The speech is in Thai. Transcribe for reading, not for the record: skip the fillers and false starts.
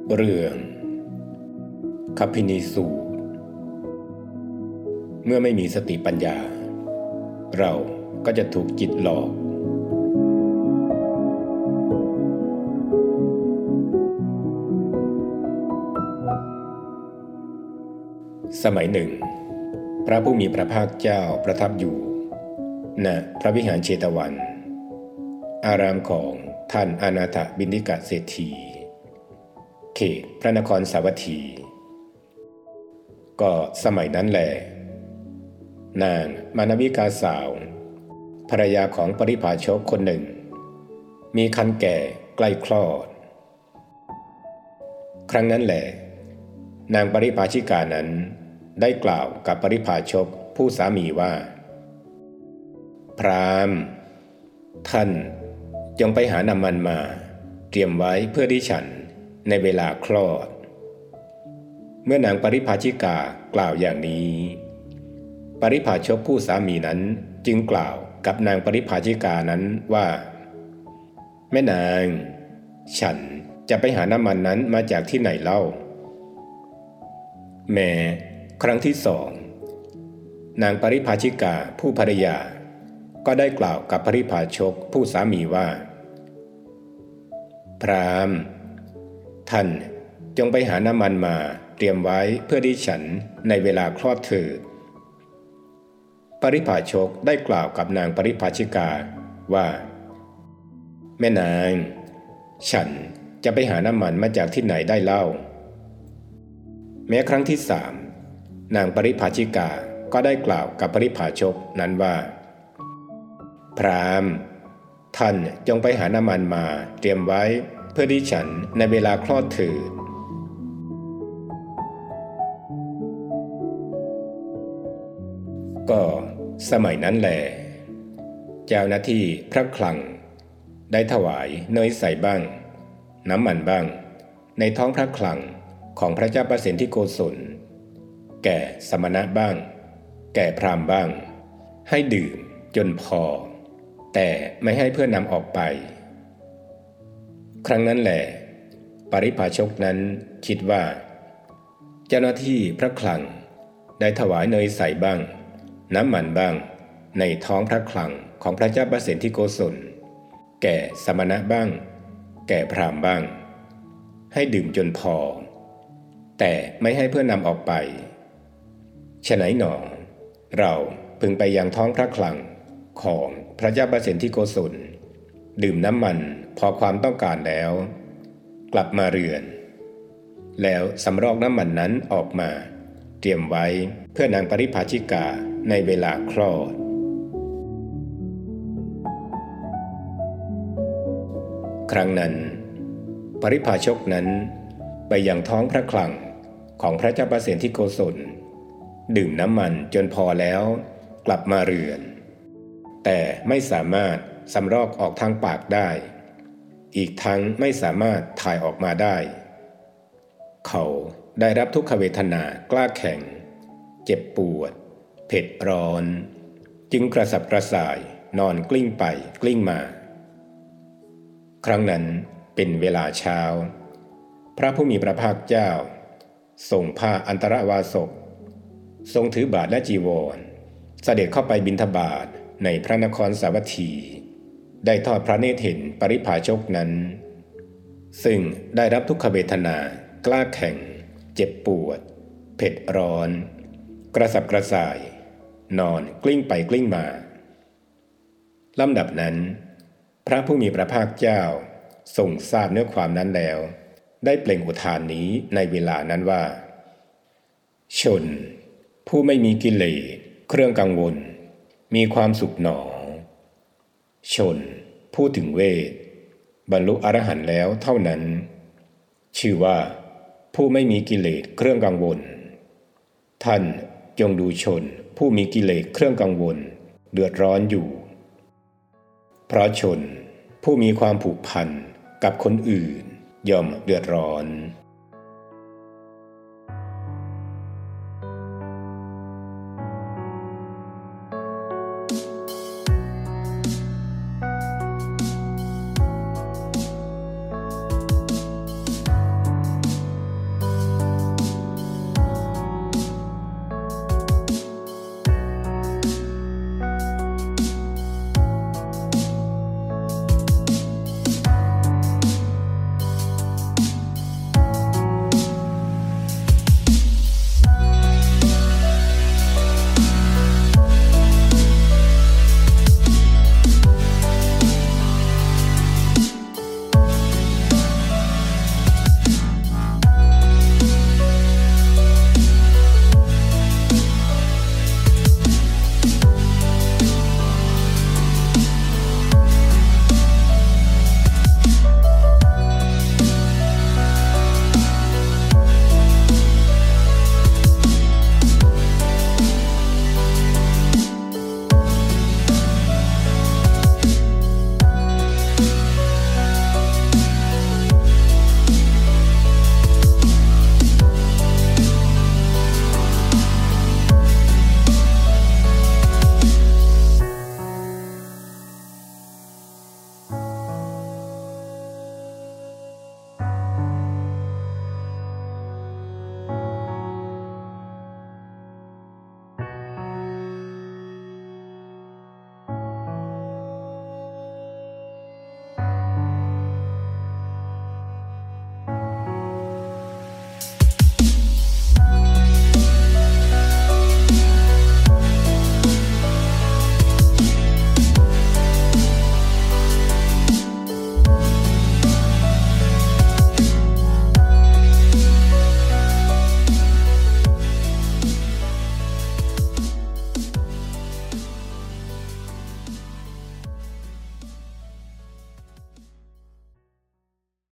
เรื่องคัพพินีสูตรเมื่อไม่มีสติปัญญาเราก็จะถูกจิตหลอกสมัยหนึ่งพระผู้มีพระภาคเจ้าประทับอยู่ณพระวิหารเชตวันอารามของท่านอนาถบิณฑิกเศรษฐีเขตพระนครสาวัตถีก็สมัยนั้นแหละนางมานวิกาสาวภรรยาของปริภาชกคนหนึ่งมีครรภ์แก่ใกล้คลอดครั้งนั้นแหละนางปริภาชิกานั้นได้กล่าวกับปริภาชกผู้สามีว่าพราหมณ์ท่านจงไปหาน้ำมันมาเตรียมไว้เพื่อดิฉันในเวลาคลอดเมื่อนางปริภาชิกากล่าวอย่างนี้ปริภาชกผู้สามีนั้นจึงกล่าวกับนางปริภาชิกานั้นว่าแม่นางฉันจะไปหาน้ำมันนั้นมาจากที่ไหนเล่าแม้ครั้งที่สองนางปริภาชิกาผู้ภรรยาก็ได้กล่าวกับปริภาชกผู้สามีว่าพราหมณ์ท่านจงไปหาน้ำมันมาเตรียมไว้เพื่อดิฉันในเวลาคลอดเถิดปริภาชกได้กล่าวกับนางปริภาชิกาว่าแม่นางฉันจะไปหาน้ำมันมาจากที่ไหนได้เล่าแม้ครั้งที่สามนางปริภาชิกาก็ได้กล่าวกับปริภาชกนั้นว่าพราหมณ์ท่านจงไปหาน้ำมันมาเตรียมไว้เพื่อดิฉันในเวลาคลอดเถิดก็สมัยนั้นแหละเจ้าหน้าที่พระคลังได้ถวายเนยใสบ้างน้ำมันบ้างในท้องพระคลังของพระเจ้าประสิทธิโกศลแก่สมณะบ้างแก่พราหมณ์บ้างให้ดื่มจนพอแต่ไม่ให้เพื่อนำออกไปครั้งนั้นแหละปริภาชกนั้นคิดว่าเจ้าหน้าที่พระคลังได้ถวายเนยใสบ้างน้ำมันบ้างในท้องพระคลังของพระเจ้าประสิทธิโกศลแก่สมณะบ้างแก่พราหมณ์บ้างให้ดื่มจนพอแต่ไม่ให้เพื่อนำออกไปฉะไหนหนอเราพึงไปยังท้องพระคลังของพระเจ้าประสิทธิโกศลดื่มน้ำมันพอความต้องการแล้วกลับมาเรือนแล้วสำรอกน้ำมันนั้นออกมาเตรียมไว้เพื่อนางปริภาชิกาในเวลาคลอดครั้งนั้นปริภาชกนั้นไปยังท้องพระคลังของพระเจ้าประสิทธิโกศลดื่มน้ำมันจนพอแล้วกลับมาเรือนแต่ไม่สามารถสำรอกออกทางปากได้อีกทั้งไม่สามารถถ่ายออกมาได้เขาได้รับทุกขเวทนากล้าแข็งเจ็บปวดเผ็ดร้อนจึงกระสับกระส่ายนอนกลิ้งไปกลิ้งมาครั้งนั้นเป็นเวลาเช้าพระผู้มีพระภาคเจ้าทรงผ้าอันตรวาสกทรงถือบาตรและจีวรเสด็จเข้าไปบิณฑบาตในพระนครสาวัตถีได้ทอดพระเนตรเห็นปริภาชกนั้นซึ่งได้รับทุกขเวทนากล้าแข็งเจ็บปวดเผ็ดร้อนกระสับกระส่ายนอนกลิ้งไปกลิ้งมาลำดับนั้นพระผู้มีพระภาคเจ้าทรงทราบเนื้อความนั้นแล้วได้เปล่งอุทานนี้ในเวลานั้นว่าชนผู้ไม่มีกิเลสเครื่องกังวลมีความสุขหนอชนผู้ถึงเวทบรรลุอรหันต์แล้วเท่านั้นชื่อว่าผู้ไม่มีกิเลสเครื่องกังวลท่านจงดูชนผู้มีกิเลสเครื่องกังวลเดือดร้อนอยู่เพราะชนผู้มีความผูกพันกับคนอื่นย่อมเดือดร้อน